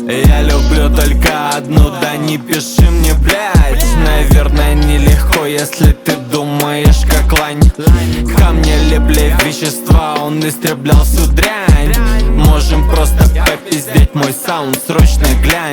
Я люблю только одну, да не пиши мне, блядь. Наверное, нелегко, если ты думаешь как лань. Ко мне лепли вещества, он истреблял всю дрянь. Можем просто попиздеть мой саунд, срочно глянь.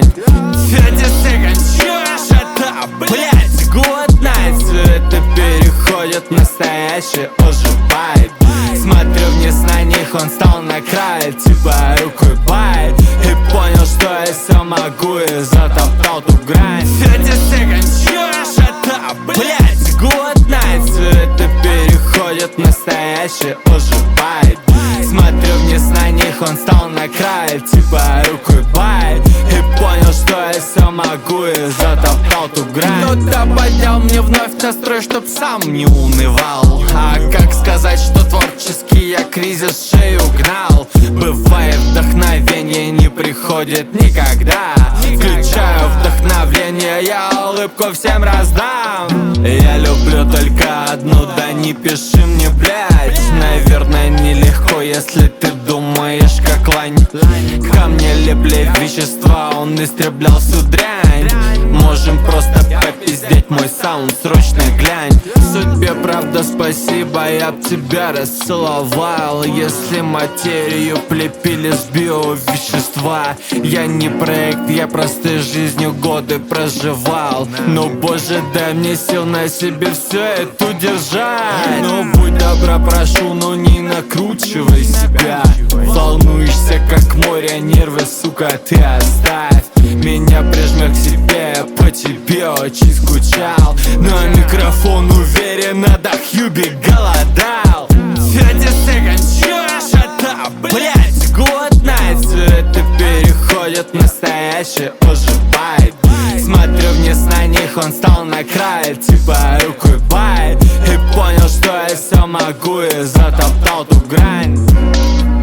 30 секунд, shut up, блядь, good night. Все это переходит в настоящее, оживает. Смотрю вниз на них, он стал на край, типа рукой бает. И понял, что я все могу, и затоптал ту грань. 30 секунд, shut up, блядь, good night. Все это переходит в настоящее, оживает. Смотрю вниз на них, он стал на край, типа рукой бает. И понял, что я все могу, и затоптал ту грань. Кто-то поднял мне вновь настрой, чтоб сам не унывал. А как сказать, что творческий я кризис шею гнал? Бывает, вдохновение не приходит никогда. Включаю вдохновение, я улыбку всем раздам. Я люблю только одну, да не пиши мне, блядь. Наверное, нелегко, если ты думаешь как лань. Ко мне лепли вещества, он истреблял всю дрянь. Можем просто попиздеть мой саунд, срочно глянь. Судьбе, правда, спасибо, я б тебя расцеловал. Если материю плепили с биовещества. Я не проект, я простой жизнью годы проживал. Но, боже, дай мне сил на себе все это держать. Ну, будь добра, прошу, но не накручивай себя. Волнуешься, как море, нервы, сука, ты оставь. Меня прижми к себе, я по тебе очень скучал. На микрофон уверенно до Хьюби голодал. 30 секунд, shut up, блядь, good night. Все это переходит в настоящее, оживает. Смотрю вниз на них, он стал на край, типа рукой бает. И понял, что я все могу, и затоптал ту грань.